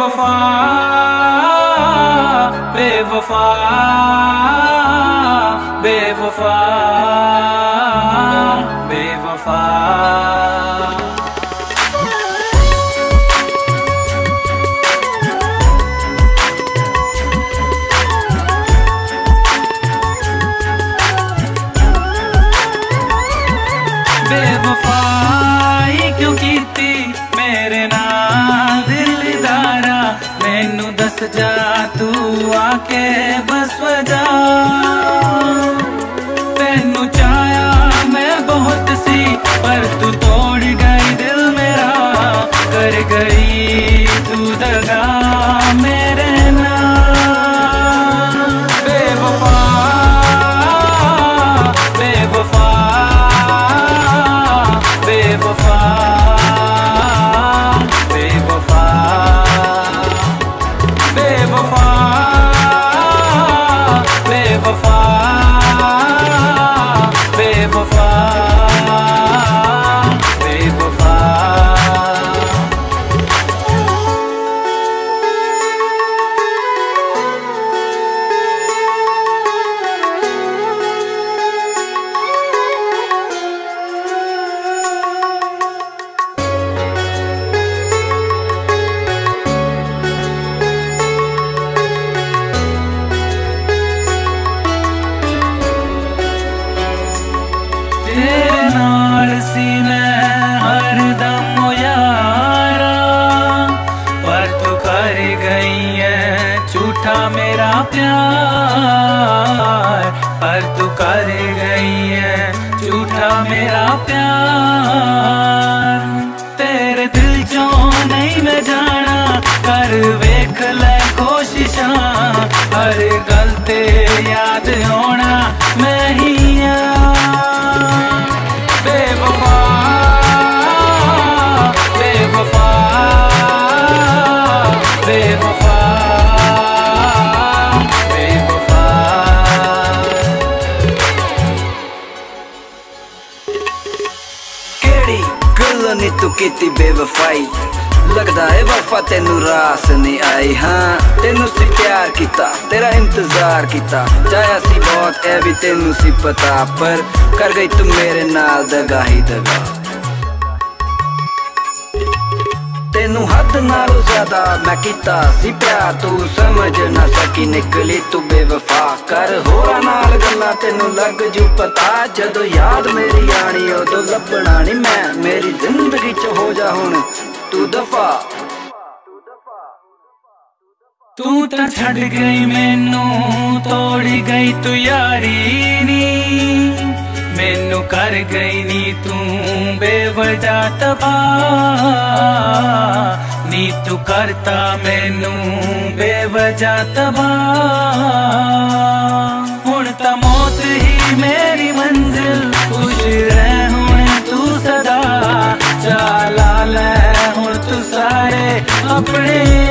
बेवफा बेवफा बेवफा बेवफा। बेवफाई क्यों कीती मेरे नाल दिलदारा, मैनू दस जा तू आके बस वजा। तेनू चाया मैं बहुत सी पर तू तोड़ गई दिल मेरा, कर गई तू दगा मेरे नाल। बेवफा बेवफा बेवफा बेवफा बेवफा बेवफा बेवफा बेवफा। तेरे नाल सी मैं हर दम यारा, पर तू कर गई है झूठा मेरा प्यार, पर तू कर गई है झूठा मेरा प्यार। तेरे दिल चो नहीं मैं जाना, कर वेख ले कोशिशां, हर गल ते याद होना मैं ही बेवफा बेवफा बेवफा बेवफा। केड़ी गल नी तू कीती बेवफाई, लगदा है वफा तेनू रास नहीं आई। हाँ तेनू सी प्यार किता, तेरा इंतजार किता, चाया सी बहुत ए भी तेनू सी पता, पर कर गई तू मेरे नाल दगा ही दगा। तेनू हद नालों ज्यादा मैं किता सी प्यार, तू समझ ना सकी निकली तू बेवफा। कर होरा नाल गल्ला तेनू लग जू पता, जदों याद मेरी आनी उदों लभना नहीं मैं, मेरी जिंदगी च हो जा हुण तू दफा। तू तो छड़ गई मैनू तोड़ी गई तू यारी नी, मैनू कर गई नी तू बेवजह तबाह नी, तू करता मैनू बेवजह तबाह। हुण तां मौत ही मेरी मंजिल, खुश रह हुण तू सदा, चला ले हुण तू सारे अपने